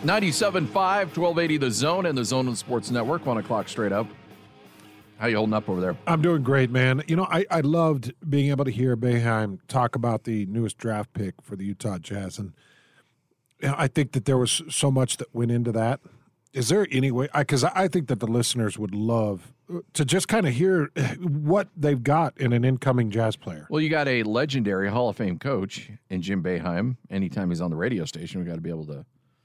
97.5, 1280 The Zone and the Zone and Sports Network, 1 o'clock straight up. How you holding up over there? I'm doing great, man. You know, I loved being able to hear Boeheim talk about the newest draft pick for the Utah Jazz, and you know, I think that there was so much that went into that. Is there any way, because I think that the listeners would love to just kind of hear what they've got in an incoming Jazz player? Well, you got a legendary Hall of Fame coach in Jim Boeheim. Anytime he's on the radio station, we got to be able to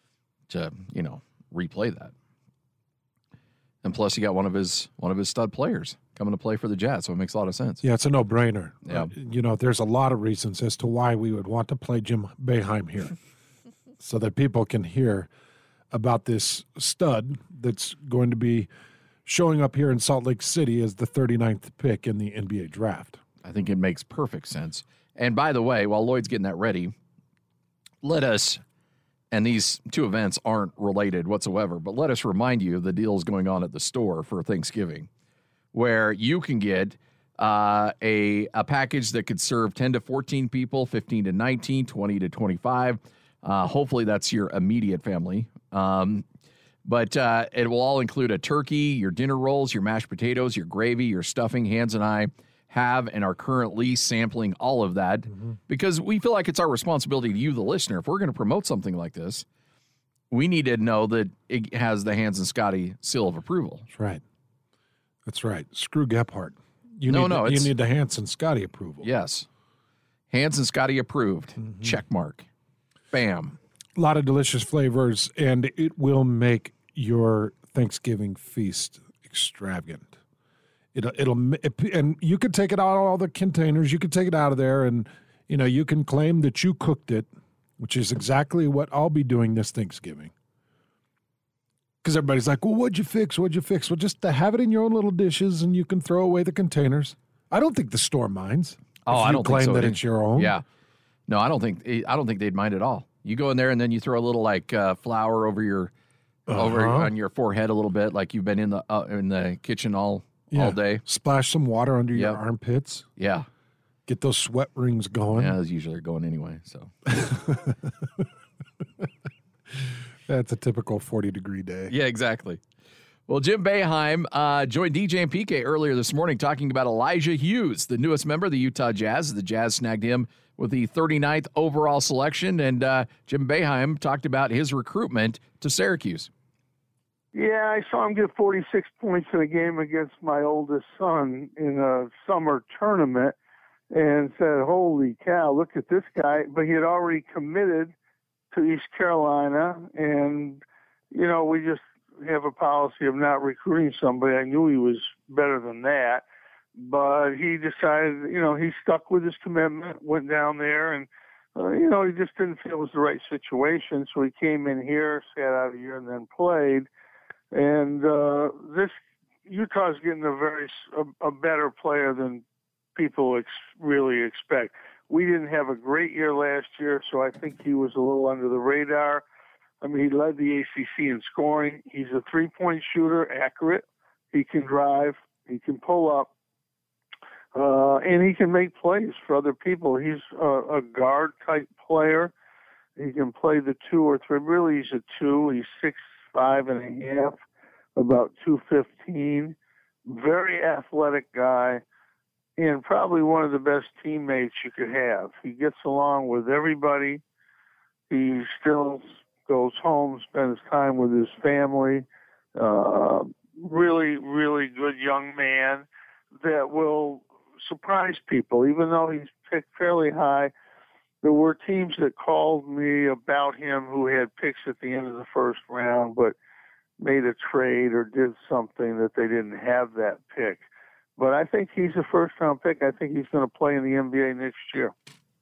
replay that. And plus, you got one of his stud players coming to play for the Jazz, so it makes a lot of sense. Yeah, it's a no-brainer. Yeah. You know, there's a lot of reasons as to why we would want to play Jim Boeheim here, so that people can hear about this stud that's going to be showing up here in Salt Lake City as the 39th pick in the NBA draft. I think it makes perfect sense. And by the way, while Lloyd's getting that ready, let us, and these two events aren't related whatsoever, but let us remind you of the deals going on at the store for Thanksgiving, where you can get a package that could serve 10 to 14 people, 15 to 19, 20 to 25. Hopefully that's your immediate family. But it will all include a turkey, your dinner rolls, your mashed potatoes, your gravy, your stuffing. Hans and I have and are currently sampling all of that because we feel like it's our responsibility to you, the listener. If we're going to promote something like this, we need to know that it has the Hans and Scotty seal of approval. That's right. That's right. Screw Gephardt. You need the Hans and Scotty approval. Yes. Hans and Scotty approved. Check mark. Bam. A lot of delicious flavors, and it will make your Thanksgiving feast extravagant. And you could take it out of all the containers. You could take it out of there, and you can claim that you cooked it, which is exactly what I'll be doing this Thanksgiving. Because everybody's like, "Well, what'd you fix? What'd you fix?" Well, just to have it in your own little dishes, and you can throw away the containers. I don't think the store minds. Oh, I don't claim think so. that it's your own. Yeah. No, I don't think they'd mind at all. You go in there and then you throw a little flour over on your forehead a little bit, like you've been in the kitchen all day. Splash some water under your armpits. Yeah. Get those sweat rings going. Yeah, those usually are going anyway. So that's a typical 40-degree day. Yeah, exactly. Well, Jim Boeheim joined DJ and PK earlier this morning talking about Elijah Hughes, the newest member of the Utah Jazz. The Jazz snagged him with the 39th overall selection, and Jim Boeheim talked about his recruitment to Syracuse. Yeah, I saw him get 46 points in a game against my oldest son in a summer tournament and said, holy cow, look at this guy. But he had already committed to East Carolina, and, we just have a policy of not recruiting somebody. I knew he was better than that. But he decided, he stuck with his commitment, went down there, and, he just didn't feel it was the right situation. So he came in here, sat out a year, and then played. And this Utah's getting a better player than people really expect. We didn't have a great year last year, so I think he was a little under the radar. I mean, he led the ACC in scoring. He's a three-point shooter, accurate. He can drive. He can pull up. And he can make plays for other people. He's a guard-type player. He can play the 2 or 3. Really, he's a 2. He's 6'5.5", about 215. Very athletic guy, and probably one of the best teammates you could have. He gets along with everybody. He still goes home, spends time with his family. Really, really good young man that will surprise people. Even though he's picked fairly high, there were teams that called me about him who had picks at the end of the first round, but made a trade or did something that they didn't have that pick. But I think he's a first-round pick. I think he's going to play in the NBA next year.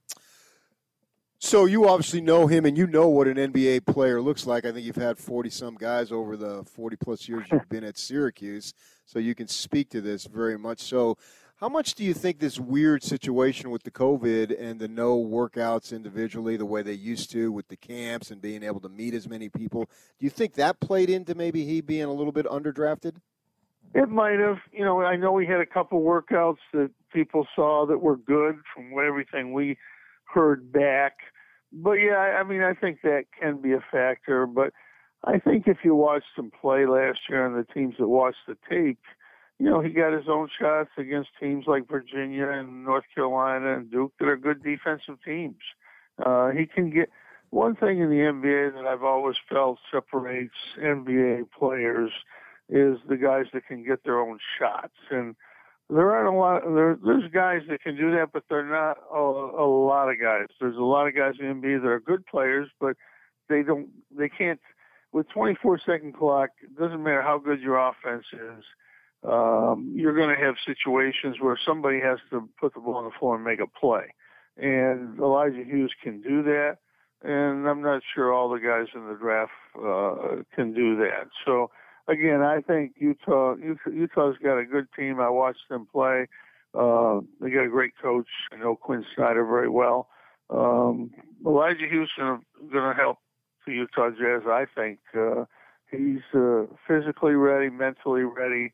So you obviously know him, and you know what an NBA player looks like. I think you've had 40-some guys over the 40-plus years you've been at Syracuse, so you can speak to this very much so. How much do you think this weird situation with the COVID and the no workouts individually the way they used to with the camps and being able to meet as many people, do you think that played into maybe he being a little bit underdrafted? It might have. I know we had a couple workouts that people saw that were good from everything we heard back. But, yeah, I mean, I think that can be a factor. But I think if you watched him play last year and the teams that watched the tape, he got his own shots against teams like Virginia and North Carolina and Duke that are good defensive teams. He can get one thing in the NBA that I've always felt separates NBA players is the guys that can get their own shots. And there aren't a lot. There's guys that can do that, but they're not a lot of guys. There's a lot of guys in the NBA that are good players, but they can't. With 24-second clock, it doesn't matter how good your offense is. You're going to have situations where somebody has to put the ball on the floor and make a play. And Elijah Hughes can do that. And I'm not sure all the guys in the draft can do that. So, again, I think Utah's got a good team. I watched them play. They got a great coach. I know Quinn Snyder very well. Elijah Hughes is going to help the Utah Jazz, I think. He's physically ready, mentally ready.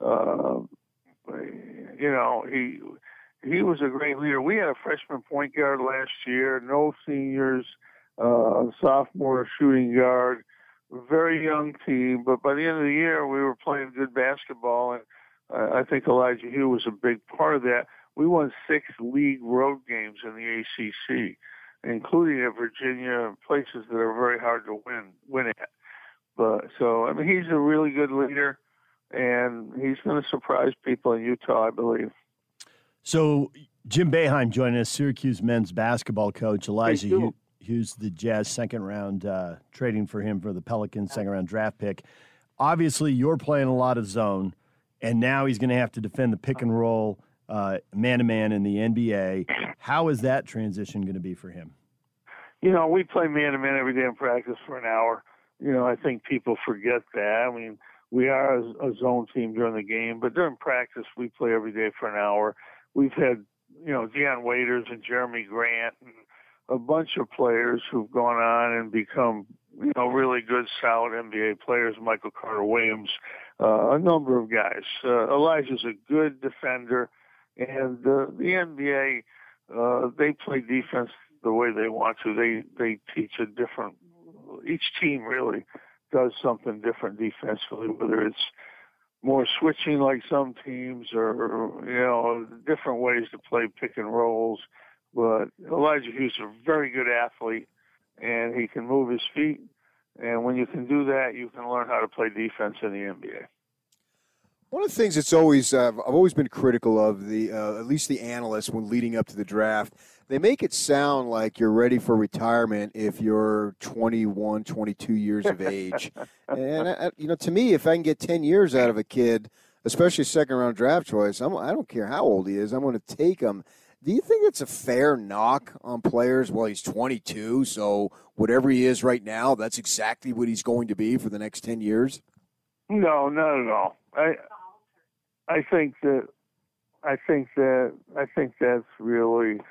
He was a great leader. We had a freshman point guard last year, no seniors, sophomore shooting guard, very young team. But by the end of the year, we were playing good basketball, and I think Elijah Hughes was a big part of that. We won 6 league road games in the ACC, including at Virginia, places that are very hard to win at. But he's a really good leader, and he's going to surprise people in Utah, I believe. So Jim Boeheim joining us, Syracuse men's basketball coach. Elijah Hughes, the Jazz second-round, trading for him for the Pelicans second-round draft pick. Obviously, you're playing a lot of zone, and now he's going to have to defend the pick and roll man-to-man in the NBA. How is that transition going to be for him? We play man-to-man every day in practice for an hour. I think people forget that. I mean, we are a zone team during the game, but during practice, we play every day for an hour. We've had, Deion Waiters and Jeremy Grant and a bunch of players who've gone on and become, really good, solid NBA players, Michael Carter-Williams, a number of guys. Elijah's a good defender, and the NBA, they play defense the way they want to. They teach each team really does something different defensively, whether it's more switching like some teams or, different ways to play pick and rolls. But Elijah Hughes is a very good athlete, and he can move his feet. And when you can do that, you can learn how to play defense in the NBA. One of the things that's always I've always been critical of at least the analysts when leading up to the draft, they make it sound like you're ready for retirement if you're 21, 22 years of age. And to me, if I can get 10 years out of a kid, especially second-round draft choice, I don't care how old he is, I'm going to take him. Do you think it's a fair knock on players? Well, he's 22, so whatever he is right now, that's exactly what he's going to be for the next 10 years? No, not at all. I think that's really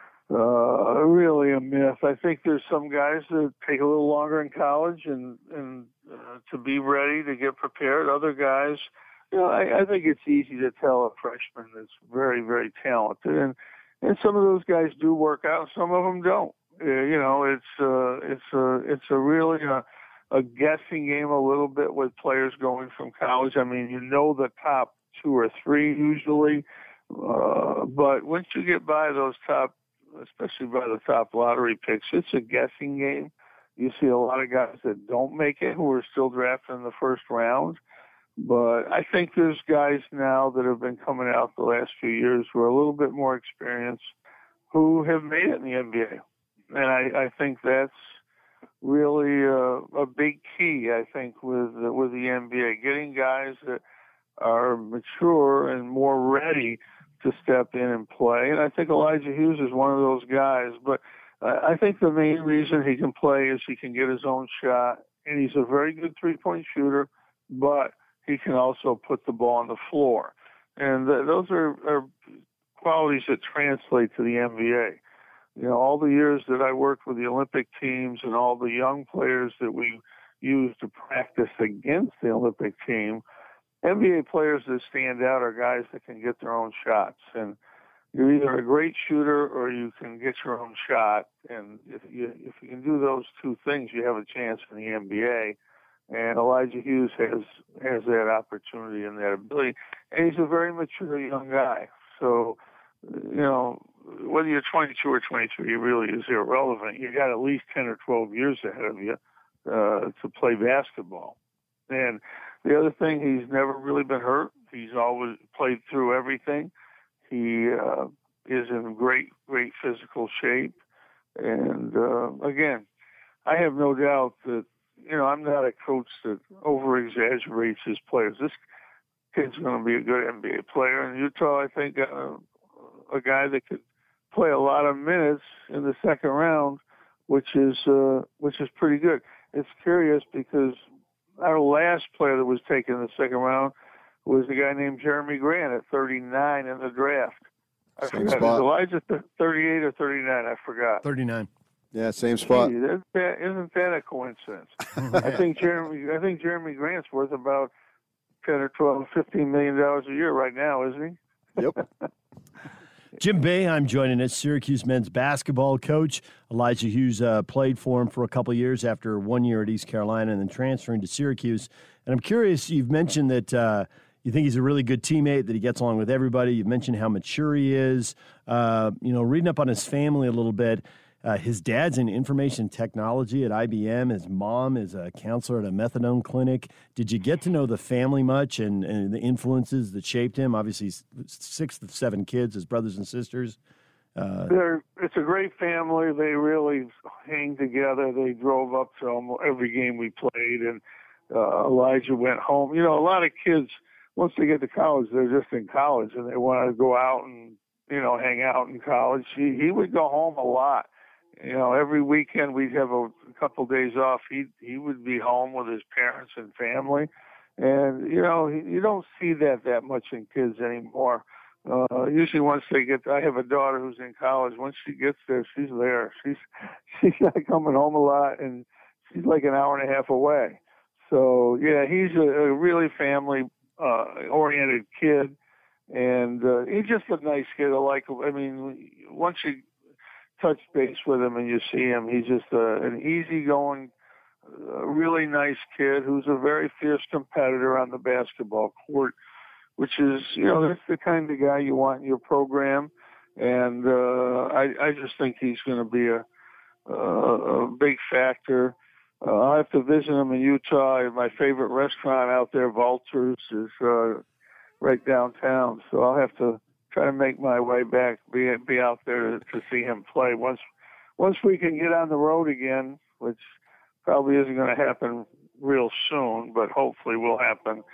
a myth. I think there's some guys that take a little longer in college and to be ready to get prepared. Other guys, I think it's easy to tell a freshman that's very, very talented, and some of those guys do work out, some of them don't. It's really a guessing game a little bit with players going from college. I mean, the top 2 or 3 usually, but once you get by those especially by the top lottery picks, it's a guessing game. You see a lot of guys that don't make it who are still drafted in the first round. But I think there's guys now that have been coming out the last few years who are a little bit more experienced who have made it in the NBA. And I think that's really a big key, I think, with the NBA, getting guys that are mature and more ready to step in and play. And I think Elijah Hughes is one of those guys. But I think the main reason he can play is he can get his own shot, and he's a very good three-point shooter, but he can also put the ball on the floor. And those are qualities that translate to the NBA. All the years that I worked with the Olympic teams and all the young players that we used to practice against the Olympic team, NBA players that stand out are guys that can get their own shots. And you're either a great shooter or you can get your own shot. And if you can do those two things, you have a chance in the NBA. And Elijah Hughes has that opportunity and that ability. And he's a very mature young guy. So, whether you're 22 or 23 really is irrelevant. You got at least 10 or 12 years ahead of you to play basketball. And the other thing, he's never really been hurt. He's always played through everything. He is in great physical shape. And again, I have no doubt that, I'm not a coach that over-exaggerates his players. This kid's going to be a good NBA player. In Utah, I think a guy that could play a lot of minutes in the second round, which is pretty good. It's curious because our last player that was taken in the second round was a guy named Jeremy Grant at 39 in the draft. I Same forgot. spot. Is Elijah 38 or 39? I forgot. 39. Yeah, same spot. Gee, isn't that a coincidence? I think Jeremy Grant's worth about 10 or 12, $15 million a year right now, isn't he? Yep. Jim Boeheim joining us, Syracuse men's basketball coach. Elijah Hughes played for him for a couple of years after 1 year at East Carolina and then transferring to Syracuse. And I'm curious, you've mentioned that you think he's a really good teammate, that he gets along with everybody. You've mentioned how mature he is. Reading up on his family a little bit, his dad's in information technology at IBM. His mom is a counselor at a methadone clinic. Did you get to know the family much and the influences that shaped him? Obviously, he's 6th of 7 kids, his brothers and sisters. It's a great family. They really hang together. They drove up to almost every game we played, and Elijah went home. A lot of kids, once they get to college, they're just in college, and they want to go out and, hang out in college. He would go home a lot. Every weekend we'd have a couple days off. He would be home with his parents and family. And, you don't see that much in kids anymore. Usually once they I have a daughter who's in college. Once she gets there, she's there. She's not coming home a lot, and she's like an hour and a half away. So, yeah, he's a really family oriented kid. And he's just a nice kid. Once you touch base with him and you see him, he's just an easygoing, really nice kid who's a very fierce competitor on the basketball court, which is, that's the kind of guy you want in your program. And I just think he's going to be a big factor. I'll have to visit him in Utah. My favorite restaurant out there, Valters, is right downtown. So I'll have to try to make my way back, be out there to see him play. Once we can get on the road again, which probably isn't going to happen real soon, but hopefully will happen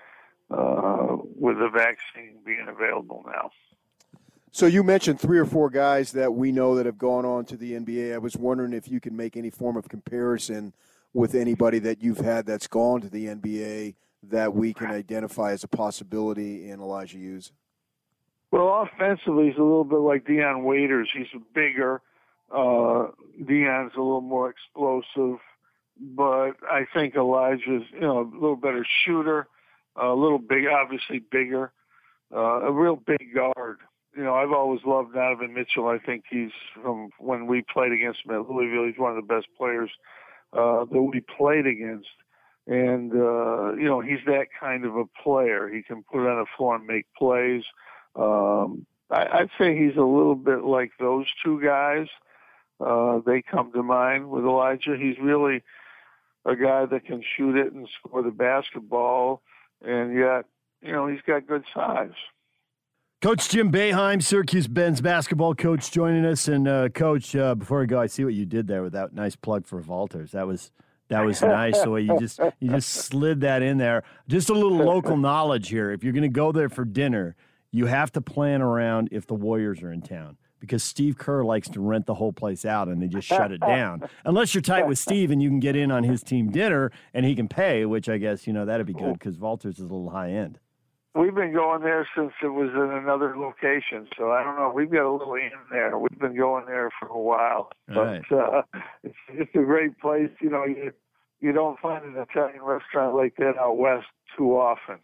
with the vaccine being available now. So you mentioned 3 or 4 guys that we know that have gone on to the NBA. I was wondering if you can make any form of comparison with anybody that you've had that's gone to the NBA that we can identify as a possibility in Elijah Hughes. Well, offensively, he's a little bit like Deion Waiters. He's bigger. Deion's a little more explosive, but I think Elijah's, a little better shooter, a little obviously bigger, a real big guard. I've always loved Donovan Mitchell. I think he's, from when we played against him at Louisville, he's one of the best players that we played against. And, he's that kind of a player. He can put it on the floor and make plays. I'd say he's a little bit like those two guys. They come to mind with Elijah. He's really a guy that can shoot it and score the basketball, and yet, he's got good size. Coach Jim Boeheim, Syracuse men's basketball coach, joining us. And Coach, before we go, I see what you did there with that nice plug for Valters. That was nice. The way you just slid that in there. Just a little local knowledge here. If you're going to go there for dinner, you have to plan around if the Warriors are in town, because Steve Kerr likes to rent the whole place out and they just shut it down. Unless you're tight with Steve and you can get in on his team dinner and he can pay, which I guess, that'd be good because Valters is a little high end. We've been going there since it was in another location, so I don't know. We've got a little in there. We've been going there for a while. But it's a great place. You don't find an Italian restaurant like that out west too often.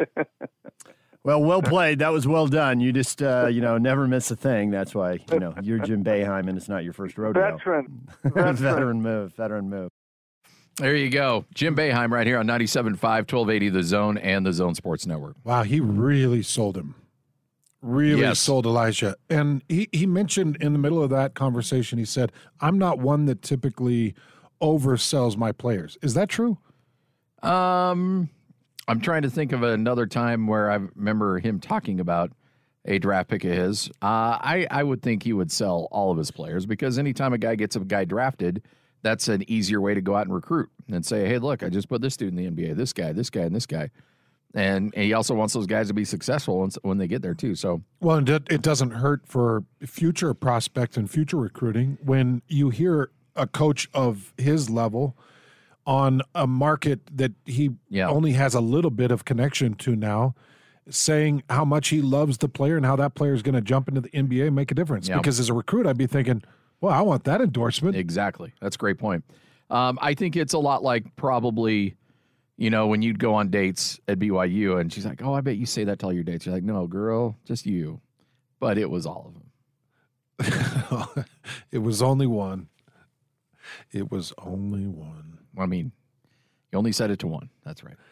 Well played. That was well done. You just, never miss a thing. That's why, you're Jim Boeheim and it's not your first rodeo. Veteran Veteran move. There you go. Jim Boeheim right here on 97.5, 1280 The Zone and the Zone Sports Network. Wow, he really sold him. Really sold Elijah. And he mentioned in the middle of that conversation, he said, I'm not one that typically oversells my players. Is that true? I'm trying to think of another time where I remember him talking about a draft pick of his. I would think he would sell all of his players because anytime a guy gets a guy drafted, that's an easier way to go out and recruit and say, hey, look, I just put this dude in the NBA, this guy, and this guy. And he also wants those guys to be successful when they get there, too. So, well, it doesn't hurt for future prospects and future recruiting when you hear a coach of his level on a market that he only has a little bit of connection to now, saying how much he loves the player and how that player is going to jump into the NBA and make a difference. Yeah. Because as a recruit, I'd be thinking, well, I want that endorsement. Exactly. That's a great point. I think it's a lot like probably – when you'd go on dates at BYU and she's like, oh, I bet you say that to all your dates. You're like, no, girl, just you. But it was all of them. It was only one. It was only one. I mean, you only said it to one. That's right.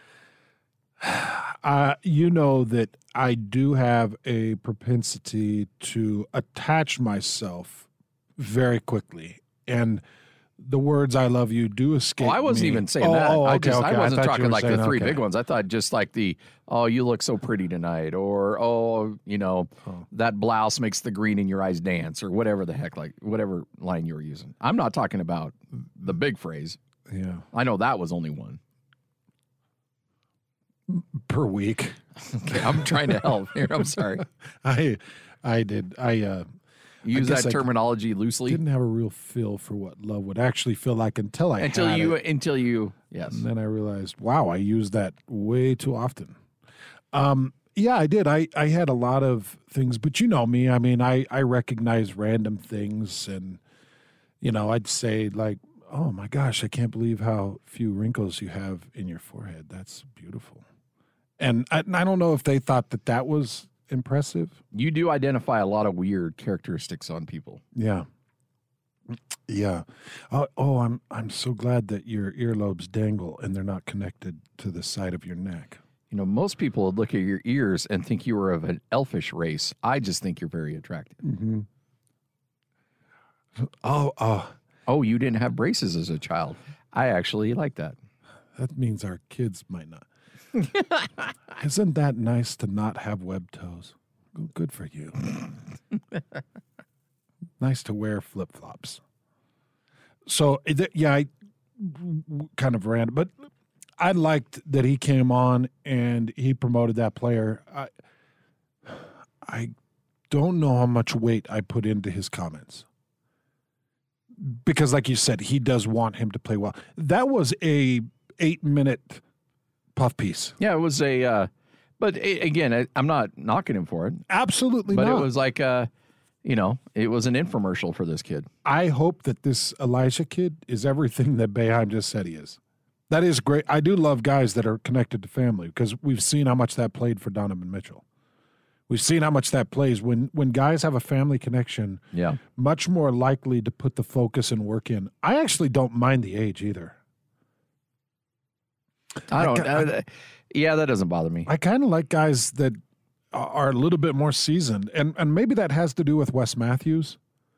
You know that I do have a propensity to attach myself very quickly. And the words "I love you" do escape me. I wasn't even saying that. Okay. I wasn't talking like the three okay. big ones. I thought just like the "Oh, you look so pretty tonight," or that blouse makes the green in your eyes dance, or whatever the heck, like whatever line you were using. I'm not talking about the big phrase. Yeah, I know that was only one per week. Okay, I'm trying to help here. I'm sorry. I did. Use that terminology loosely. Didn't have a real feel for what love would actually feel like until you yes. And then I realized, wow, I used that way too often. Yeah, I did. I had a lot of things, but you know me. I mean, I recognize random things, and I'd say like, oh my gosh, I can't believe how few wrinkles you have in your forehead. That's beautiful. And I don't know if they thought that was impressive. You do identify a lot of weird characteristics on people. Yeah. Oh, I'm so glad that your earlobes dangle and they're not connected to the side of your neck. Most people would look at your ears and think you were of an elfish race. I just think you're very attractive. Mm-hmm. Oh, you didn't have braces as a child. I actually like that. That means our kids might not. Isn't that nice to not have web toes? Good for you. Nice to wear flip-flops. So, I kind of ran, but I liked that he came on and he promoted that player. I don't know how much weight I put into his comments. Because like you said, he does want him to play well. That was a 8-minute puff piece. Yeah, it was but again, I'm not knocking him for it. Absolutely not. But it was like, it was an infomercial for this kid. I hope that this Elijah kid is everything that Boeheim just said he is. That is great. I do love guys that are connected to family because we've seen how much that played for Donovan Mitchell. We've seen how much that plays when guys have a family connection. Yeah, much more likely to put the focus and work in. I actually don't mind the age either. That doesn't bother me. I kind of like guys that are a little bit more seasoned, and maybe that has to do with Wes Matthews.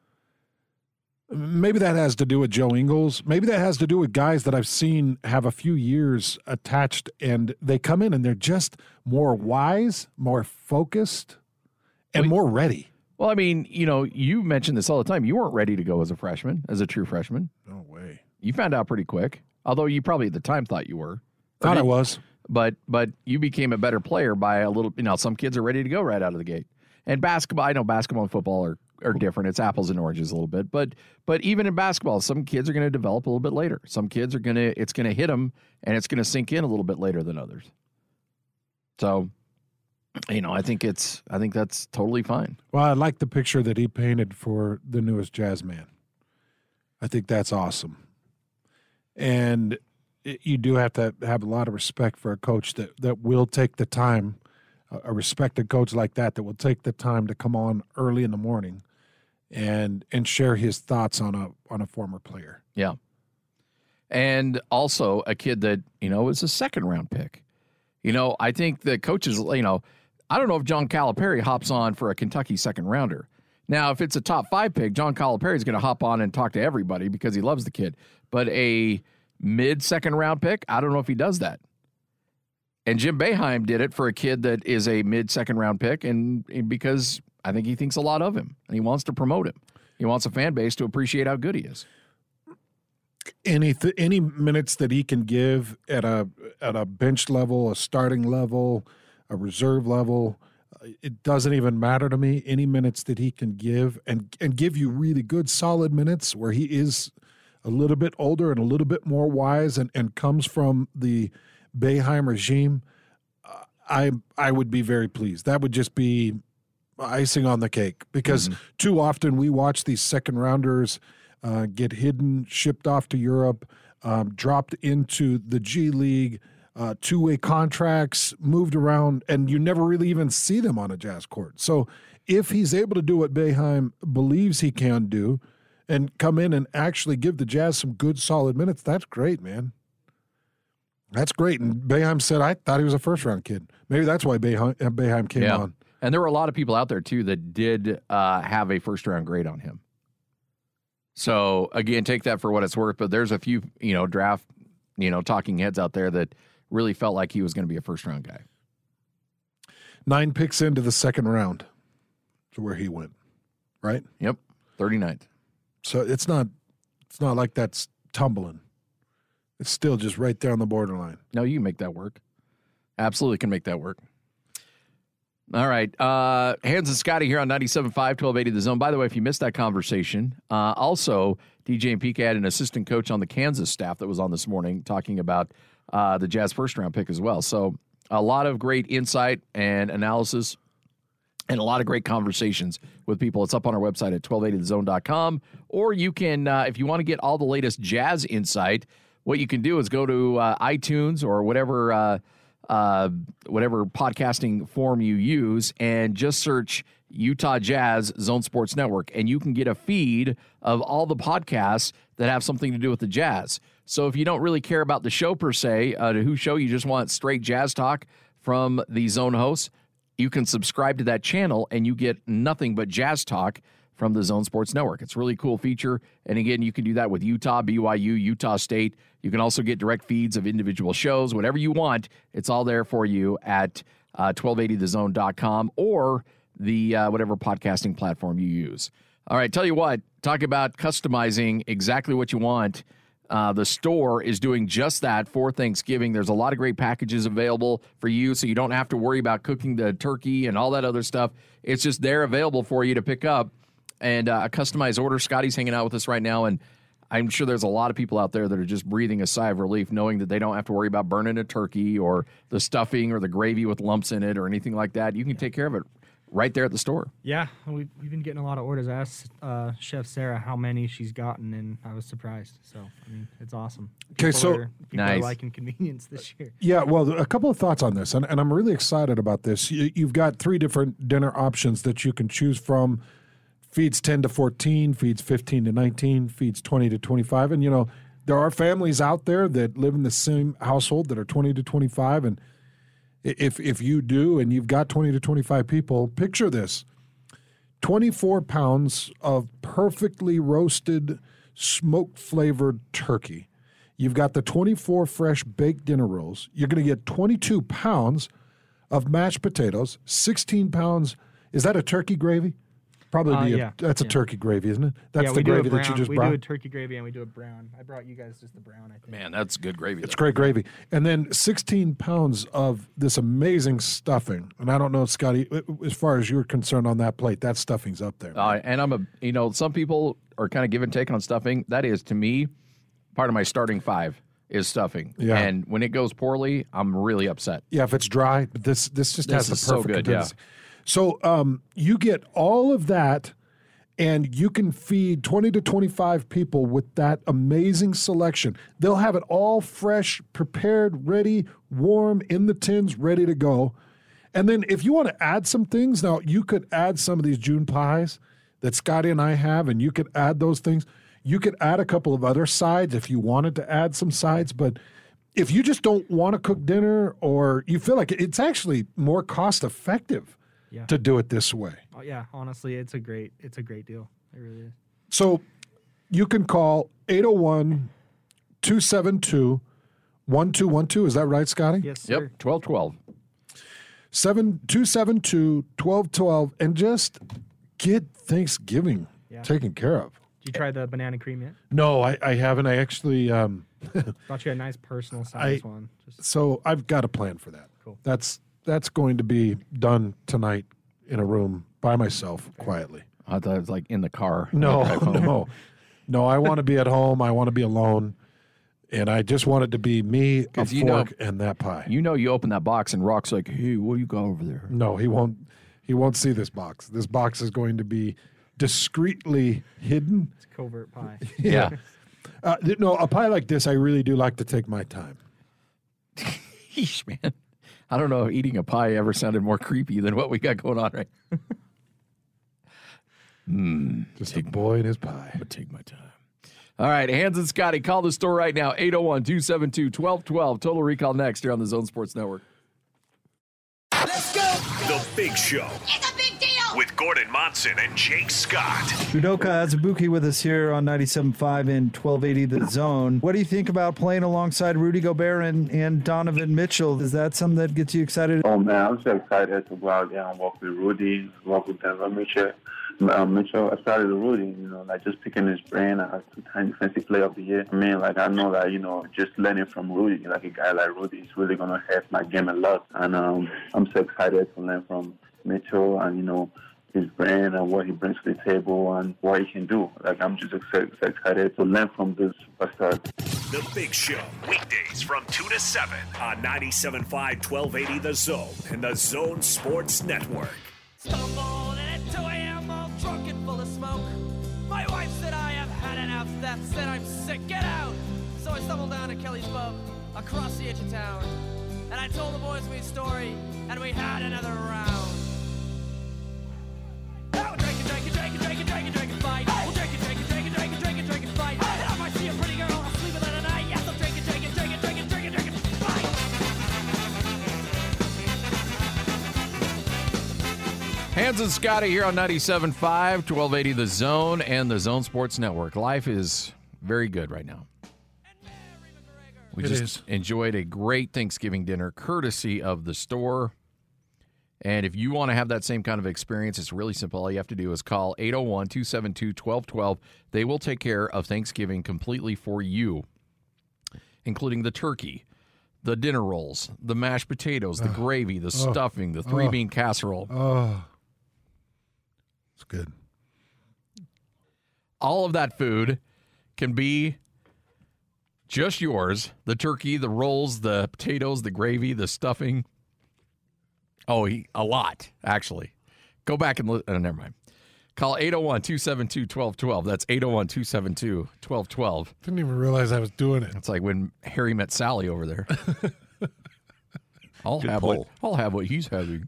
Maybe that has to do with Joe Ingles. Maybe that has to do with guys that I've seen have a few years attached, and they come in and they're just more wise, more focused, and more ready. Well, I mean, you mentioned this all the time. You weren't ready to go as a true freshman. No way. You found out pretty quick, although you probably at the time thought you were. Thought I was. But you became a better player by a little. Some kids are ready to go right out of the gate. And basketball, I know basketball and football are different. It's apples and oranges a little bit. But even in basketball, some kids are going to develop a little bit later. Some kids it's going to hit them and it's going to sink in a little bit later than others. So, I think that's totally fine. Well, I like the picture that he painted for the newest Jazz man. I think that's awesome. And you do have to have a lot of respect for a coach that will take the time, a respected coach like that will take the time to come on early in the morning and share his thoughts on a former player. Yeah. And also a kid that, is a second-round pick. I think the coaches, I don't know if John Calipari hops on for a Kentucky second-rounder. Now, if it's a top 5 pick, John Calipari is going to hop on and talk to everybody because he loves the kid. But a mid-second-round pick, I don't know if he does that. And Jim Boeheim did it for a kid that is a mid-second-round pick, and because I think he thinks a lot of him, and he wants to promote him. He wants a fan base to appreciate how good he is. Any minutes that he can give at a bench level, a starting level, a reserve level, it doesn't even matter to me. Any minutes that he can give and give you really good, solid minutes where he is a little bit older and a little bit more wise and comes from the Boeheim regime, I would be very pleased. That would just be icing on the cake because too often we watch these second rounders get hidden, shipped off to Europe, dropped into the G League, two-way contracts, moved around, and you never really even see them on a Jazz court. So if he's able to do what Boeheim believes he can do and come in and actually give the Jazz some good, solid minutes, that's great, man. That's great. And Boeheim said, I thought he was a first-round kid. Maybe that's why Boeheim came on. And there were a lot of people out there, too, that did have a first-round grade on him. So, again, take that for what it's worth. But there's a few, draft, talking heads out there that really felt like he was going to be a first-round guy. 9 picks into the second round to where he went, right? Yep, 39th. So it's not like that's tumbling. It's still just right there on the borderline. No, you can make that work. Absolutely can make that work. All right. Hans and Scotty here on 97.5, 1280 The Zone. By the way, if you missed that conversation, also DJ and PK had an assistant coach on the Kansas staff that was on this morning talking about the Jazz first-round pick as well. So a lot of great insight and analysis and a lot of great conversations with people. It's up on our website at 1280thezone.com. Or you can, if you want to get all the latest Jazz insight, what you can do is go to iTunes or whatever podcasting form you use and just search Utah Jazz Zone Sports Network, and you can get a feed of all the podcasts that have something to do with the Jazz. So if you don't really care about the show per se, Who Show, you just want straight Jazz talk from the Zone hosts, you can subscribe to that channel and you get nothing but Jazz talk from the Zone Sports Network. It's a really cool feature. And again, you can do that with Utah, BYU, Utah State. You can also get direct feeds of individual shows, whatever you want. It's all there for you at 1280thezone.com or the whatever podcasting platform you use. All right, tell you what, talk about customizing exactly what you want. The store is doing just that for Thanksgiving. There's a lot of great packages available for you, so you don't have to worry about cooking the turkey and all that other stuff. It's just there available for you to pick up. And a customized order. Scotty's hanging out with us right now, and I'm sure there's a lot of people out there that are just breathing a sigh of relief knowing that they don't have to worry about burning a turkey or the stuffing or the gravy with lumps in it or anything like that. You can take care of it right there at the store. Yeah, we've been getting a lot of orders. I asked Chef Sarah how many she's gotten, and I was surprised. So, it's awesome. People nice. Are liking convenience this year. Yeah, well, a couple of thoughts on this, and I'm really excited about this. You've got 3 different dinner options that you can choose from. Feeds 10 to 14, feeds 15 to 19, feeds 20 to 25. And, there are families out there that live in the same household that are 20 to 25. And if you do and you've got 20 to 25 people, picture this. 24 pounds of perfectly roasted, smoke-flavored turkey. You've got the 24 fresh baked dinner rolls. You're going to get 22 pounds of mashed potatoes, 16 pounds. Is that a turkey gravy? Probably that's a turkey gravy, isn't it? That's the gravy that you just brought. We do a turkey gravy and we do a brown. I brought you guys just the brown, I think. Man, that's good gravy. It's great gravy. And then 16 pounds of this amazing stuffing. And I don't know, Scotty, as far as you're concerned on that plate, that stuffing's up there. And I'm some people are kind of give and take on stuffing. That is, to me, part of my starting 5 is stuffing. Yeah. And when it goes poorly, I'm really upset. Yeah, if it's dry, this just has the perfect good, consistency. So you get all of that, and you can feed 20 to 25 people with that amazing selection. They'll have it all fresh, prepared, ready, warm, in the tins, ready to go. And then if you want to add some things, now you could add some of these June pies that Scotty and I have, and you could add those things. You could add a couple of other sides if you wanted to add some sides, but if you just don't want to cook dinner or you feel like it's actually more cost effective to do it this way. Oh, yeah, honestly, it's a great deal. It really is. So you can call 801-272-1212. Is that right, Scotty? Yes, sir. Yep, 1212. 272-1212 and just get Thanksgiving taken care of. Did you try the banana cream yet? No, I haven't. I actually Thought you had a nice personal size one. So I've got a plan for that. Cool. That's going to be done tonight in a room by myself quietly. I thought it was like in the car. No. I want to be at home. I want to be alone. And I just want it to be me, a fork, and that pie. You open that box and Rock's like, hey, what do you got over there? No, he won't see this box. This box is going to be discreetly hidden. It's a covert pie. Yeah. No, a pie like this, I really do like to take my time. Yeesh, man. I don't know if eating a pie ever sounded more creepy than what we got going on right now. Just a boy and his pie. But take my time. All right, Hans and Scotty, call the store right now, 801-272-1212. Total Recall next here on the Zone Sports Network. Let's go! The Big Show. It's a big deal! With Gordon Monson and Jake Scott. Udoka Azubuike with us here on 97.5 and 1280 The Zone. What do you think about playing alongside Rudy Gobert and Donovan Mitchell? Is that something that gets you excited? Oh, man, I'm so excited to go out there and work with Rudy, work with Donovan Mitchell. I started with Rudy, just picking his brain as two-time defensive player of the year. I mean, I know that, just learning from Rudy, like a guy like Rudy is really going to help my game a lot. And I'm so excited to learn from Mitchell and, his brain and what he brings to the table and what he can do. I'm just excited to learn from this superstar. The Big Show, weekdays from 2 to 7 on 97.5, 1280 The Zone and the Zone Sports Network. Stumbled in at 2 a.m. all drunk and full of smoke. My wife said I have had enough. That said I'm sick. Get out! So I stumbled down to Kelly's Pub across the edge of town. And I told the boys my story, and we had another round. Now drink and fight. We'll drink and fight. And if I see a pretty girl, I'll sleep with her tonight. Yes, I'll drink and fight. Hans and Scotty here on 97.5, 1280 The Zone and the Zone Sports Network. Life is very good right now. We just enjoyed a great Thanksgiving dinner courtesy of the store. And if you want to have that same kind of experience, it's really simple. All you have to do is call 801-272-1212. They will take care of Thanksgiving completely for you, including the turkey, the dinner rolls, the mashed potatoes, the gravy, the stuffing, the three-bean casserole. Oh, it's good. All of that food can be just yours. The turkey, the rolls, the potatoes, the gravy, the stuffing. Oh, a lot, actually. Go back and look. Never mind. Call 801-272-1212. That's 801-272-1212. Didn't even realize I was doing it. It's like when Harry met Sally over there. I'll have what he's having.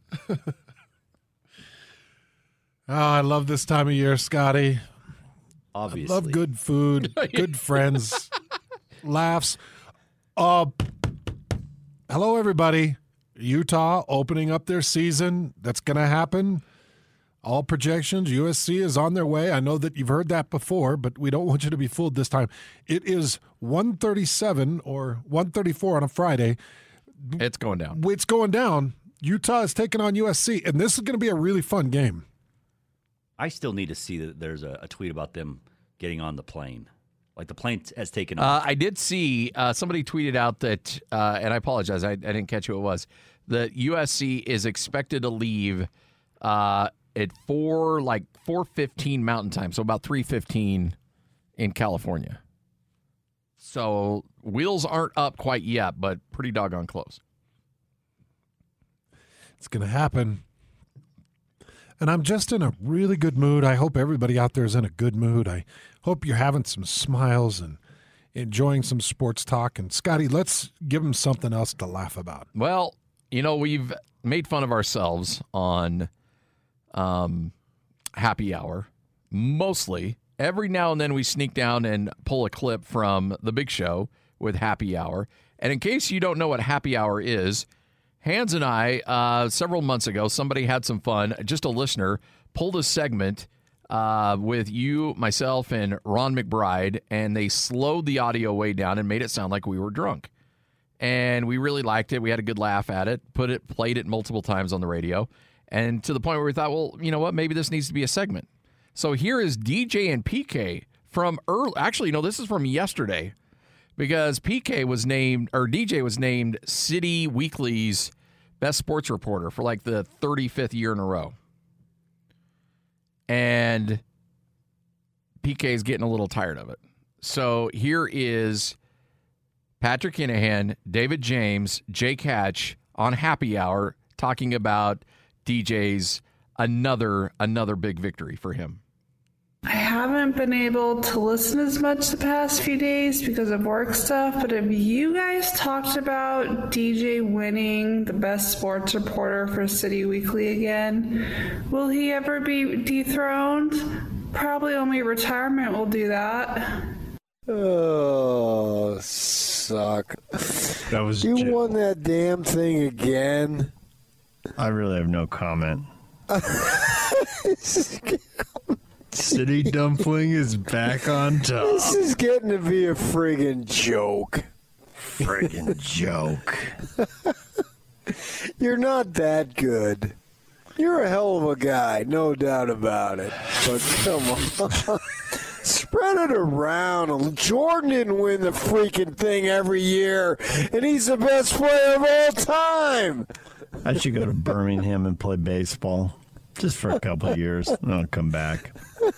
I love this time of year, Scotty. Obviously. I love good food, good friends, laughs. Hello, everybody. Utah opening up their season. That's going to happen. All projections, USC is on their way. I know that you've heard that before, but we don't want you to be fooled this time. It is 1:37 or 1:34 on a Friday. It's going down. It's going down. Utah is taking on USC, and this is going to be a really fun game. I still need to see that there's a tweet about them getting on the plane. Like the plane has taken off. I did see somebody tweeted out that, and I apologize, I didn't catch who it was, that USC is expected to leave at 4:15 Mountain Time, so about 3:15 in California. So wheels aren't up quite yet, but pretty doggone close. It's going to happen. And I'm just in a really good mood. I hope everybody out there is in a good mood. I hope you're having some smiles and enjoying some sports talk. And, Scotty, let's give them something else to laugh about. Well, we've made fun of ourselves on Happy Hour, mostly every now and then we sneak down and pull a clip from The Big Show with Happy Hour. And in case you don't know what Happy Hour is, Hans and I, several months ago, somebody had some fun. Just a listener pulled a segment with you, myself, and Ron McBride, and they slowed the audio way down and made it sound like we were drunk. And we really liked it. We had a good laugh at it, played it multiple times on the radio, and to the point where we thought, well, you know what, maybe this needs to be a segment. So here is DJ and PK from early. Actually, no, this is from yesterday, because DJ was named City Weekly's best sports reporter for like the 35th year in a row. And PK is getting a little tired of it. So here is Patrick Kinahan, David James, Jake Hatch on Happy Hour talking about DJ's another big victory for him. I haven't been able to listen as much the past few days because of work stuff, but have you guys talked about DJ winning the best sports reporter for City Weekly again? Will he ever be dethroned? Probably only retirement will do that. Oh, suck. That was you won that damn thing again. I really have no comment. City Dumpling is back on top. This is getting to be a friggin' joke. Friggin' joke. You're not that good. You're a hell of a guy, no doubt about it. But come on. Spread it around. Jordan didn't win the freaking thing every year, and he's the best player of all time. I should go to Birmingham and play baseball just for a couple of years, and I'll come back.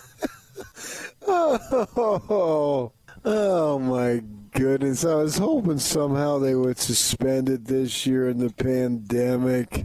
Oh, my goodness. I was hoping somehow they would suspend it this year in the pandemic.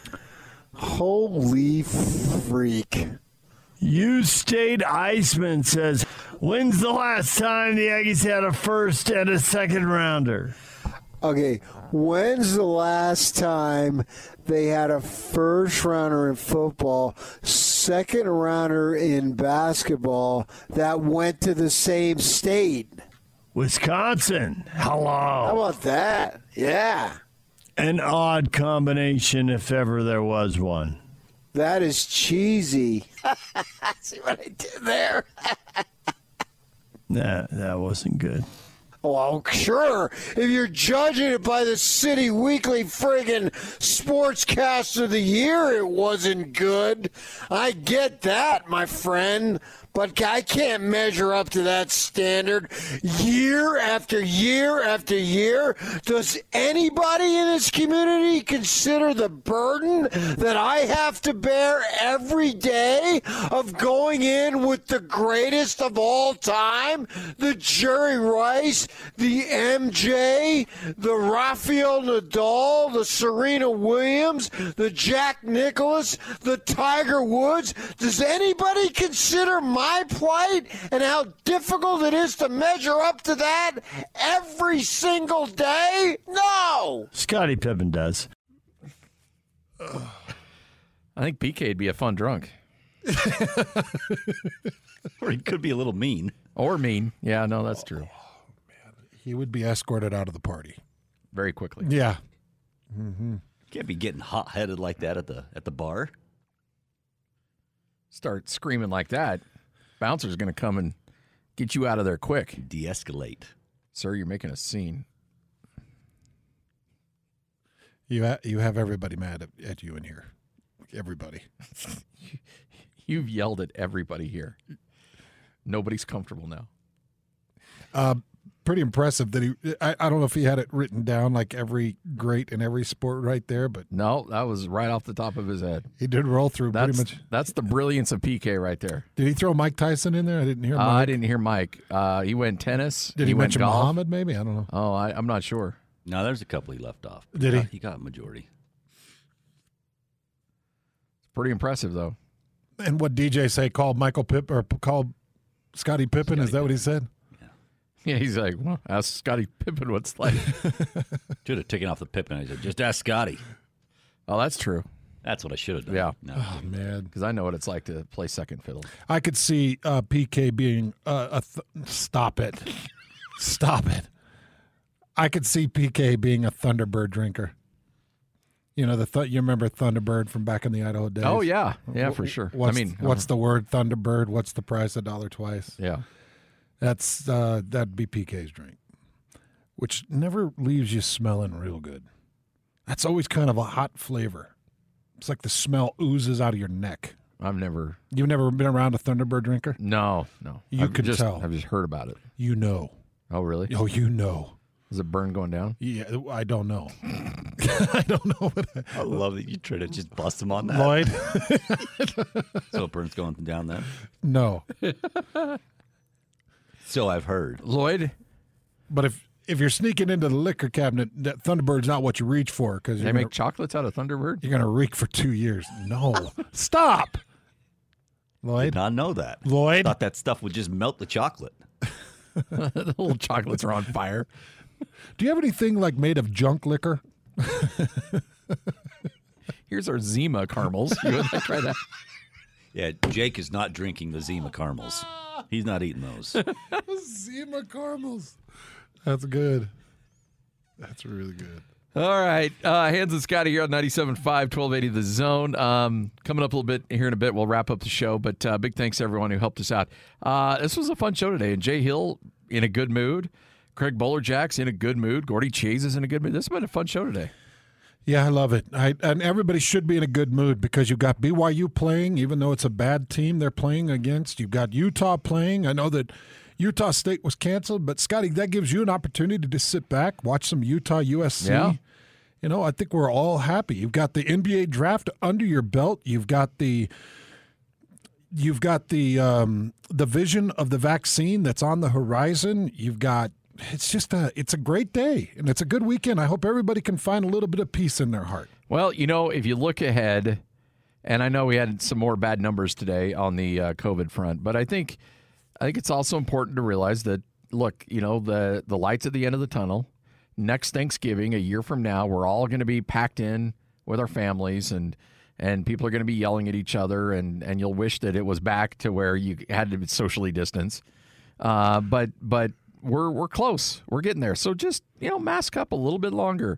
Holy freak. U State Iceman says, when's the last time the Aggies had a first and a second rounder? Okay, when's the last time they had a first rounder in football, second rounder in basketball that went to the same state? Wisconsin. Hello. How about that? Yeah. An odd combination if ever there was one. That is cheesy. See what I did there? That wasn't good. Well, sure. If you're judging it by the City Weekly friggin' Sportscast of the Year, it wasn't good. I get that, my friend. But I can't measure up to that standard year after year after year. Does anybody in this community consider the burden that I have to bear every day of going in with the greatest of all time? The Jerry Rice, the MJ, the Rafael Nadal, the Serena Williams, the Jack Nicklaus, the Tiger Woods. Does anybody consider my plight and how difficult it is to measure up to that every single day? No. Scottie Pippen does. I think PK'd be a fun drunk. Or he could be a little mean. Or mean. Yeah, no, that's true. Man, he would be escorted out of the party very quickly. Yeah. Mm-hmm. Can't be getting hot-headed like that at the bar. Start screaming like that, bouncer's going to come and get you out of there quick. De-escalate. Sir, you're making a scene. You have everybody mad at you in here. Everybody. You've yelled at everybody here. Nobody's comfortable now. Pretty impressive that I don't know if he had it written down like every great in every sport right there, but no, that was right off the top of his head. He did roll through pretty much. That's the brilliance of PK right there. Did he throw Mike Tyson in there? I didn't hear Mike. I didn't hear Mike. He went tennis. Did he went mention golf? Muhammad maybe? I don't know. Oh, I'm not sure. No, there's a couple he left off. Did he? He got a majority. It's pretty impressive, though. And what DJ say? Called Michael Pippen or called Scottie Pippen? Is that what he said? Yeah, he's like, well, ask Scottie Pippen what's like. Should have taken off the Pippen. I said, just ask Scotty. Oh, that's true. That's what I should have done. Yeah. No. Oh, man. Because I know what it's like to play second fiddle. I could see PK being stop it. Stop it. I could see PK being a Thunderbird drinker. You know, you remember Thunderbird from back in the Idaho days? Oh, yeah. Yeah, for sure. What's the word Thunderbird? What's the price? $1 twice. Yeah. That'd be PK's drink, which never leaves you smelling real good. That's always kind of a hot flavor. It's like the smell oozes out of your neck. You've never been around a Thunderbird drinker? No. I've just heard about it. You know. Oh, really? Oh, you know. Is it burn going down? Yeah, I don't know. I don't know. I love that you try to just bust him on that. Lloyd? So Burn's going down then? No. So I've heard. Lloyd? But if you're sneaking into the liquor cabinet, that Thunderbird's not what you reach for. Because they make chocolates out of Thunderbird? You're going to reek for 2 years. No. Stop. Lloyd? Did not know that. Lloyd? Thought that stuff would just melt the chocolate. The little chocolates are on fire. Do you have anything like made of junk liquor? Here's our Zima caramels. You want to try that? Yeah, Jake is not drinking the Zima caramels. He's not eating those. Zima caramels. That's good. That's really good. All right. Hans and Scotty here on 97.5, 1280 The Zone. Coming up a little bit here in a bit, we'll wrap up the show. But big thanks to everyone who helped us out. This was a fun show today. And Jay Hill in a good mood. Craig Bowlerjack's in a good mood. Gordy Chase is in a good mood. This has been a fun show today. Yeah, I love it. And everybody should be in a good mood because you've got BYU playing, even though it's a bad team they're playing against. You've got Utah playing. I know that Utah State was canceled, but Scotty, that gives you an opportunity to sit back, watch some Utah USC. Yeah. You know, I think we're all happy. You've got the NBA draft under your belt. You've got the vision of the vaccine that's on the horizon. It's a great day and it's a good weekend. I hope everybody can find a little bit of peace in their heart. Well, you know, if you look ahead, and I know we had some more bad numbers today on the COVID front, but I think it's also important to realize that, look, you know, the light's at the end of the tunnel. Next Thanksgiving, a year from now, we're all going to be packed in with our families, and people are going to be yelling at each other, and you'll wish that it was back to where you had to socially distance. But we're close. We're getting there. So just, you know, mask up a little bit longer.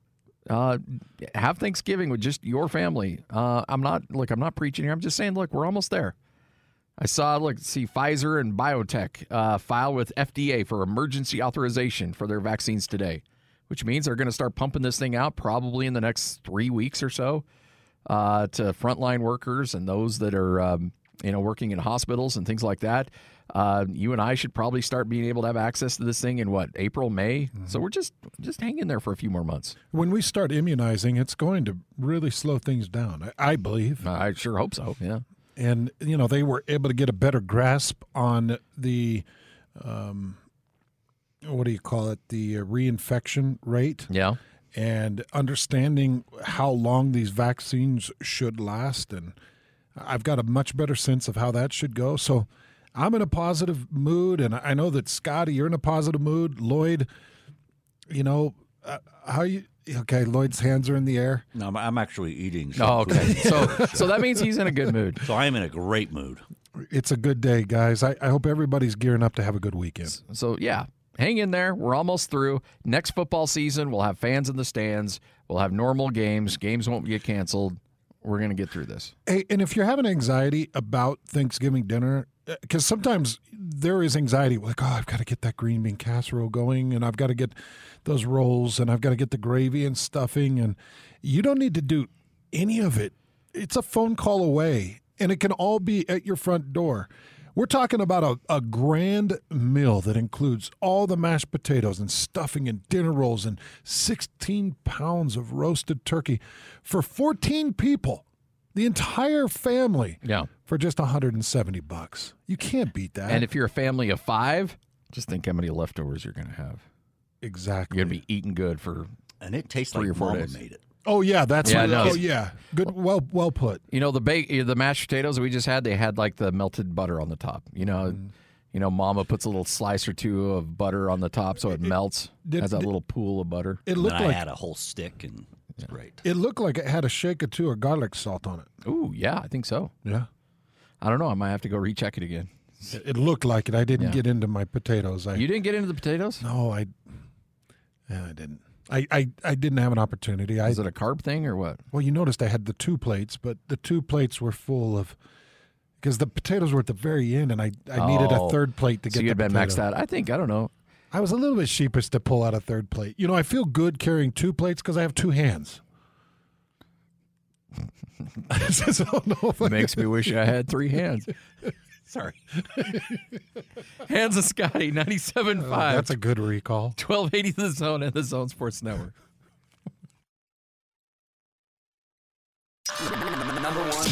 Have Thanksgiving with just your family. I'm not preaching here. I'm just saying, look, we're almost there. I saw Pfizer and BioNTech file with FDA for emergency authorization for their vaccines today, which means they're going to start pumping this thing out probably in the next 3 weeks or so to frontline workers and those that are working in hospitals and things like that. You and I should probably start being able to have access to this thing in April, May. Mm-hmm. So we're just hang in there for a few more months. When we start immunizing, it's going to really slow things down. I believe. I sure hope so. Yeah. And, you know, they were able to get a better grasp on the, what do you call it, the reinfection rate. Yeah. And understanding how long these vaccines should last. And I've got a much better sense of how that should go. So I'm in a positive mood. And I know that, Scotty, you're in a positive mood. Lloyd, you know, okay, Lloyd's hands are in the air. No, I'm actually eating. Oh, okay. So that means he's in a good mood. So I am in a great mood. It's a good day, guys. I hope everybody's gearing up to have a good weekend. So, yeah, hang in there. We're almost through. Next football season, we'll have fans in the stands. We'll have normal games. Games won't get canceled. We're going to get through this. Hey, and if you're having anxiety about Thanksgiving dinner, because sometimes there is anxiety, like, oh, I've got to get that green bean casserole going, and I've got to get those rolls, and I've got to get the gravy and stuffing, and you don't need to do any of it. It's a phone call away, and it can all be at your front door. We're talking about a grand meal that includes all the mashed potatoes and stuffing and dinner rolls and 16 pounds of roasted turkey for 14 people, the entire family. Yeah. For just $170. You can't beat that. And if you're a family of 5, just think how many leftovers you're going to have. Exactly. You're going to be eating good for and it tastes 3 like or 4 Mama days. made it. Oh yeah, that's yeah, what, oh yeah, good, well put. You know the mashed potatoes we just had, they had like the melted butter on the top. You know, Mama puts a little slice or two of butter on the top so it melts. Has that little pool of butter. It looked and like I had a whole stick and It's great. It looked like it had a shake or two of garlic salt on it. Ooh, yeah, I think so. Yeah. I don't know. I might have to go recheck it again. It looked like it. I didn't get into my potatoes. You didn't get into the potatoes? No, I didn't. I didn't have an opportunity. Is it a carb thing or what? Well, you noticed I had the 2 plates, but the 2 plates were full of because the potatoes were at the very end, and I needed a 3rd plate to get. So you had the been potato. maxed out. I don't know. I was a little bit sheepish to pull out a 3rd plate. I feel good carrying 2 plates because I have 2 hands. Makes me wish I had 3 hands. Sorry. Hans and Scotty, 97.5. That's a good recall. 1280 The Zone and the Zone Sports Network. Number one.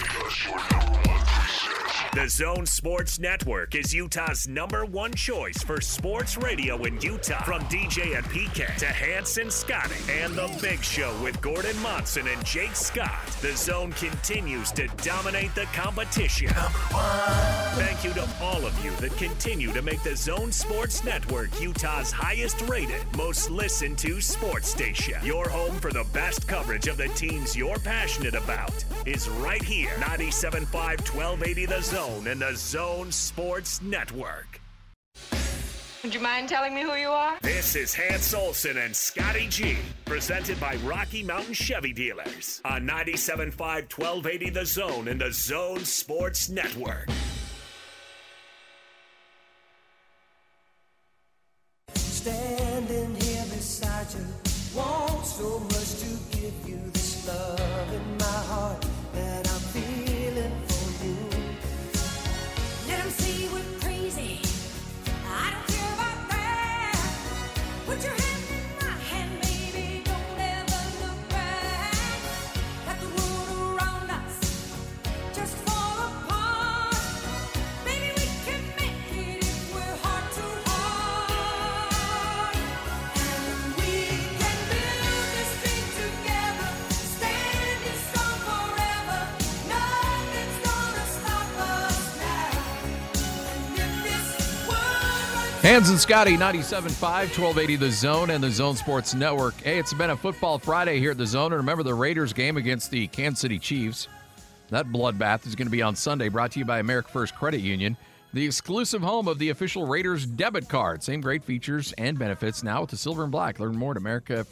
The Zone Sports Network is Utah's #1 choice for sports radio in Utah. From DJ and PK to Hanson Scotty and The Big Show with Gordon Monson and Jake Scott, The Zone continues to dominate the competition. Thank you to all of you that continue to make the Zone Sports Network Utah's highest rated, most listened to sports station. Your home for the best coverage of the teams you're passionate about is right here. 97.5 1280 The Zone and the Zone Sports Network. Would you mind telling me who you are? This is Hans Olsen and Scotty G, presented by Rocky Mountain Chevy Dealers on 97.5 1280 The Zone and the Zone Sports Network. Standing here beside you, want so much to give you this love in my heart that I'm feeling for you. Let them say we're crazy. I don't care about that. Put your hand in my hand, baby. Don't ever look back. Let the world around us just fall apart. Baby, we can make it if we're heart to heart. And we can build this thing together, standing strong forever. Nothing's gonna stop us now. Hans and Scotty, 97.5, 1280 The Zone and the Zone Sports Network. Hey, it's been a football Friday here at The Zone. And remember the Raiders game against the Kansas City Chiefs. That bloodbath is going to be on Sunday, brought to you by America First Credit Union, the exclusive home of the official Raiders debit card. Same great features and benefits now with the silver and black. Learn more at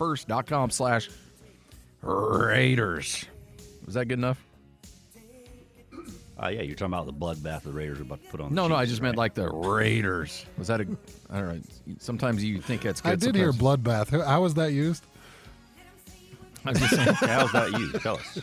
americafirst.com/Raiders. Was that good enough? Yeah, you're talking about the bloodbath the Raiders are about to put on. No, the I Chiefs, just right? meant like the Raiders. Was that a? I don't know. Sometimes you think it's good. I did hear bloodbath. How was that used? I'm just saying. How's that used? Tell us.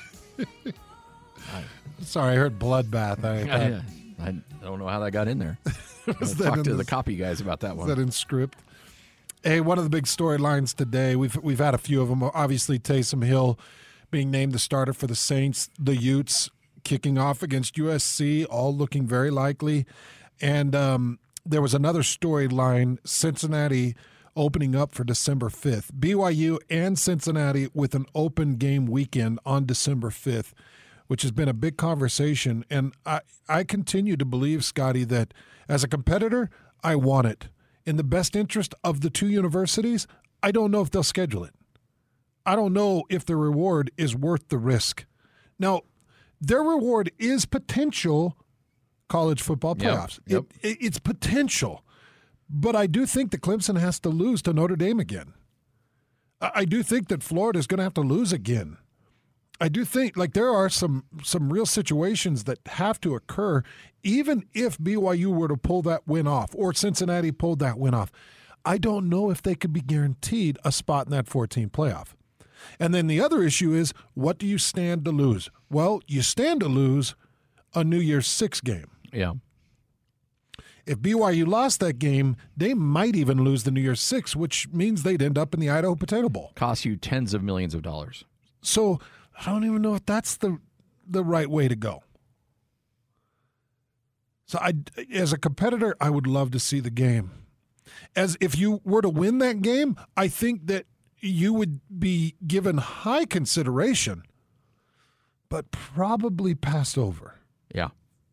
Sorry, I heard bloodbath. I don't know how that got in there. Was I'll that talk in to the- the copy guys about that Is one. that in script? Hey, one of the big storylines today, we've had a few of them. Obviously, Taysom Hill being named the starter for the Saints, the Utes kicking off against USC, all looking very likely. And there was another storyline, Cincinnati opening up for December 5th. BYU and Cincinnati with an open game weekend on December 5th, which has been a big conversation. And I continue to believe, Scotty, that as a competitor, I want it. In the best interest of the two universities, I don't know if they'll schedule it. I don't know if the reward is worth the risk. Now, their reward is potential college football playoffs. Yep. It's potential. But I do think that Clemson has to lose to Notre Dame again. I do think that Florida is going to have to lose again. I do think, like, there are some real situations that have to occur, even if BYU were to pull that win off or Cincinnati pulled that win off. I don't know if they could be guaranteed a spot in that 14 playoff. And then the other issue is, what do you stand to lose? Well, you stand to lose a New Year's Six game. Yeah. If BYU lost that game, they might even lose the New Year's Six, which means they'd end up in the Idaho Potato Bowl. Cost you tens of millions of dollars. So I don't even know if that's the right way to go. So as a competitor, I would love to see the game. As if you were to win that game, I think that you would be given high consideration, but probably passed over. Yeah.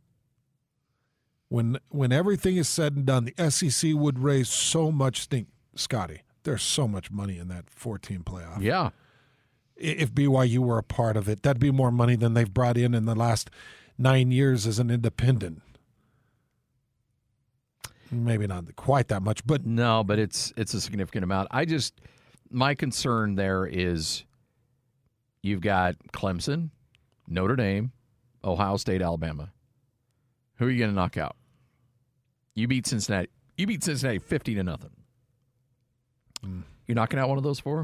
When everything is said and done, the SEC would raise so much stink. Scotty, there's so much money in that 14 playoff. Yeah. if BYU were a part of it. That'd be more money than they've brought in the last 9 years as an independent. Maybe not quite that much, but no, but it's a significant amount. My concern there is you've got Clemson, Notre Dame, Ohio State, Alabama. Who are you going to knock out? You beat Cincinnati. You beat Cincinnati 50-0. You're knocking out one of those four?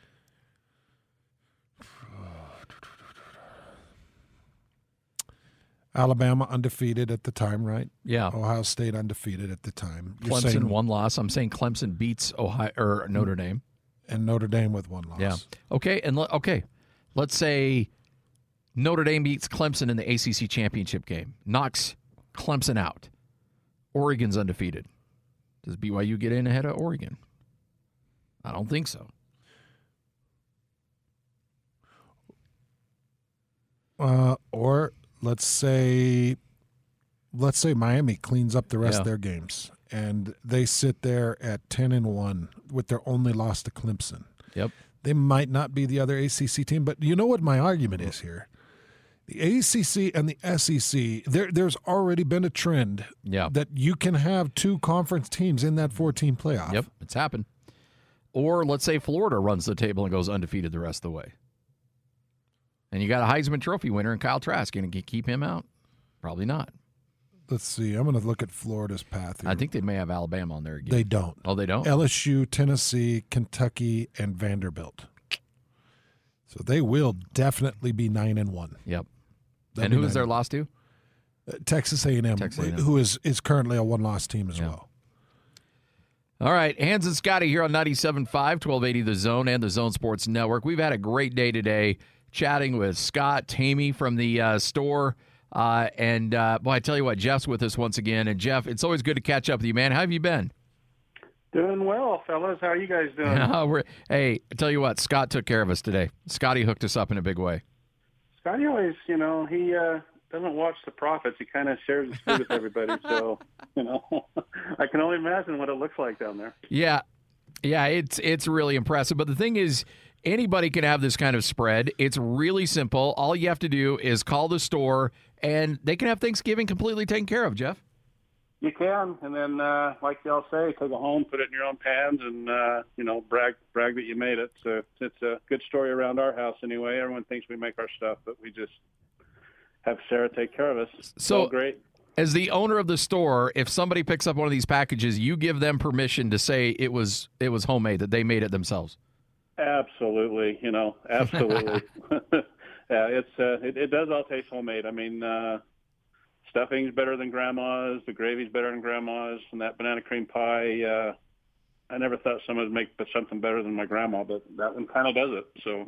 Alabama undefeated at the time, right? Yeah. Ohio State undefeated at the time. You're Clemson saying, one loss. I'm saying Clemson beats Ohio or Notre Dame, and Notre Dame with one loss. Yeah. Okay. Let's say Notre Dame beats Clemson in the ACC championship game, knocks Clemson out. Oregon's undefeated. Does BYU get in ahead of Oregon? I don't think so. Or let's say Miami cleans up the rest of their games and they sit there at 10-1 with their only loss to Clemson. Yep. They might not be the other ACC team, but you know what my argument is here? The ACC and the SEC, there's already been a trend that you can have two conference teams in that 14 playoff. Yep, it's happened. Or let's say Florida runs the table and goes undefeated the rest of the way. And you got a Heisman Trophy winner in Kyle Trask. Going to keep him out? Probably not. Let's see. I'm going to look at Florida's path here. I think they may have Alabama on there again. They don't. Oh, they don't? LSU, Tennessee, Kentucky, and Vanderbilt. So they will definitely be 9-1. Yep. And who is their loss to? Texas A&M, who is currently a one-loss team as well. All right, Hans and Scotty here on 97.5, 1280 The Zone and the Zone Sports Network. We've had a great day today chatting with Scott Tamey from the store. Boy, I tell you what, Jeff's with us once again. And, Jeff, it's always good to catch up with you, man. How have you been? Doing well, fellas. How are you guys doing? Hey, I tell you what, Scott took care of us today. Scotty hooked us up in a big way. Scotty always, he doesn't watch the profits. He kind of shares his food with everybody. So, I can only imagine what it looks like down there. Yeah, it's really impressive. But the thing is, anybody can have this kind of spread. It's really simple. All you have to do is call the store, and they can have Thanksgiving completely taken care of, Jeff. You can, and then, like y'all say, take it home, put it in your own pans, and, brag that you made it. So it's a good story around our house anyway. Everyone thinks we make our stuff, but we just have Sarah take care of us. So great. As the owner of the store, if somebody picks up one of these packages, you give them permission to say it was homemade, that they made it themselves. Absolutely, absolutely. Yeah, it does all taste homemade. I mean, stuffing's better than Grandma's, the gravy's better than Grandma's, and that banana cream pie. I never thought someone would make something better than my grandma, but that one kind of does it.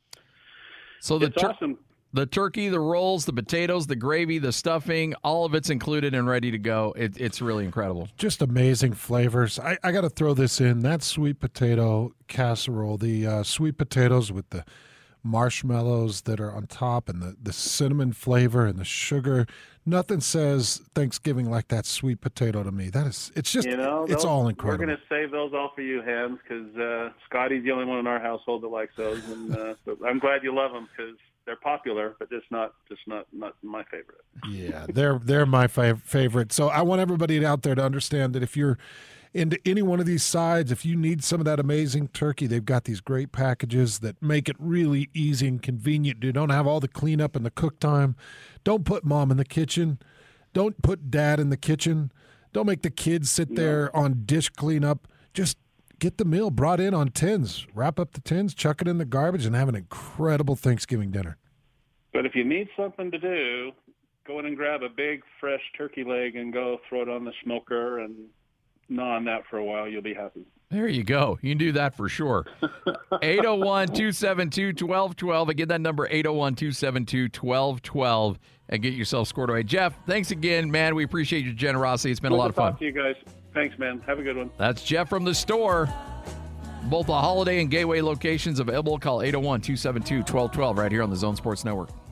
So it's awesome. The turkey, the rolls, the potatoes, the gravy, the stuffing, all of it's included and ready to go. It's really incredible. Just amazing flavors. I got to throw this in. That sweet potato casserole, the sweet potatoes with the marshmallows that are on top and the cinnamon flavor and the sugar. Nothing says Thanksgiving like that sweet potato to me. It's just, it's all incredible. We're going to save those all for you, Hans, because Scotty's the only one in our household that likes those. And but I'm glad you love them because they're popular, but just not my favorite. Yeah, they're my favorite. So I want everybody out there to understand that if you're into any one of these sides, if you need some of that amazing turkey, they've got these great packages that make it really easy and convenient. You don't have all the cleanup and the cook time. Don't put mom in the kitchen. Don't put dad in the kitchen. Don't make the kids sit there on dish cleanup. Just get the meal brought in on tins. Wrap up the tins, chuck it in the garbage, and have an incredible Thanksgiving dinner. But if you need something to do, go in and grab a big, fresh turkey leg and go throw it on the smoker and gnaw on that for a while. You'll be happy. There you go. You can do that for sure. 801-272-1212. Again, that number, 801-272-1212, and get yourself scored away. Jeff, thanks again, man. We appreciate your generosity. It's been a lot of fun. Talk to you guys. Thanks, man. Have a good one. That's Jeff from the store. Both the Holiday and Gateway locations available. Call 801-272-1212 right here on the Zone Sports Network.